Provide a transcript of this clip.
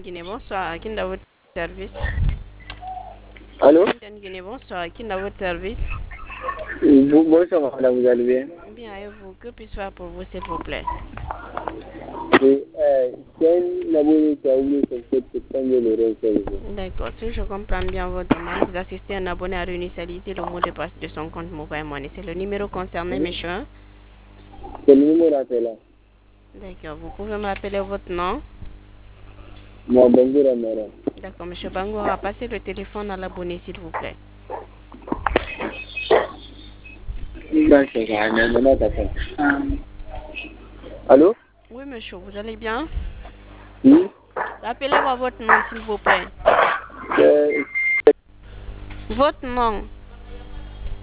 Guinée, bonsoir. Qui est votre service? Allô? Guinée, bonsoir. Qui est votre service? Bonsoir, madame, vous allez bien? Bien, et vous? Que puis-je faire pour vous, s'il vous plaît? Oui, c'est un abonné qui a oublié son code pour changer le réseau. D'accord. Si je comprends bien votre demande, vous assistez un abonné à réinitialiser le mot de passe de son compte Mobile Money. C'est le numéro concerné, monsieur? C'est le numéro appelé là. D'accord. Vous pouvez me rappeler votre nom? Moi, bonjour, madame. D'accord, monsieur Bangora, passez le téléphone à l'abonné, s'il vous plaît. Allô? Oui, monsieur, vous allez bien? Oui? Rappelez-moi votre nom, s'il vous plaît. Euh, Votre nom.